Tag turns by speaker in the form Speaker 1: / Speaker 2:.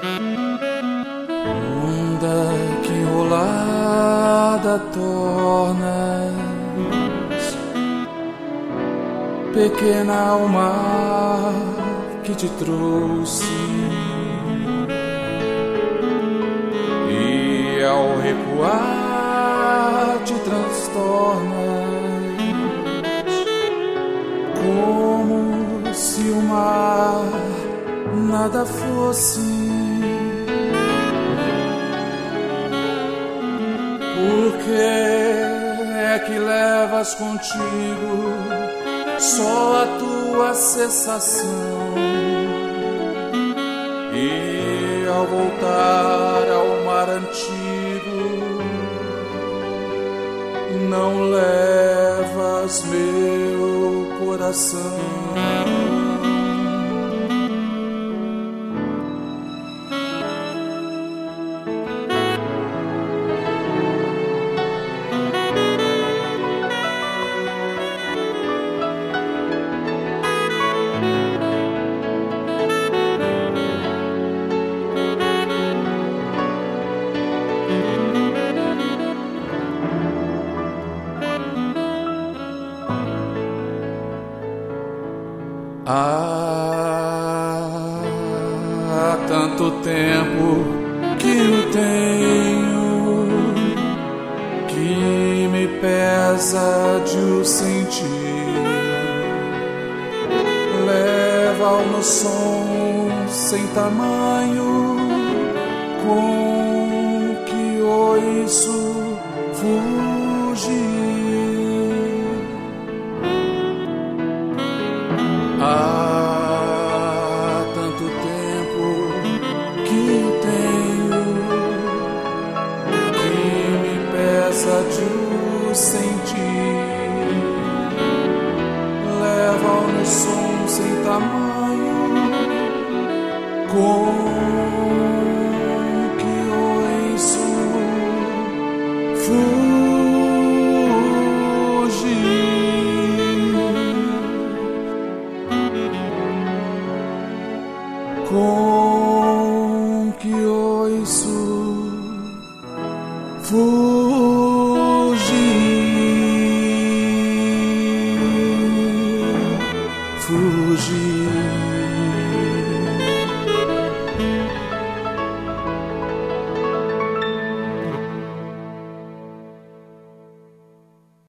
Speaker 1: Onda que enrolada tornas, pequena alma que te trouxe, e ao recuar te transtornas, como se o mar nada fosse. Por que é que levas contigo só a tua cessação? E ao voltar ao mar antigo, não levas meu coração. Há tanto tempo que o tenho, que me pesa de o sentir. Leva o meu som sem tamanho, com que ouço fugir. Há tanto tempo que tenho, que me pesa de o sentir. Leva no som sem tamanho, com que ouço fugir. Com que ouço fugir.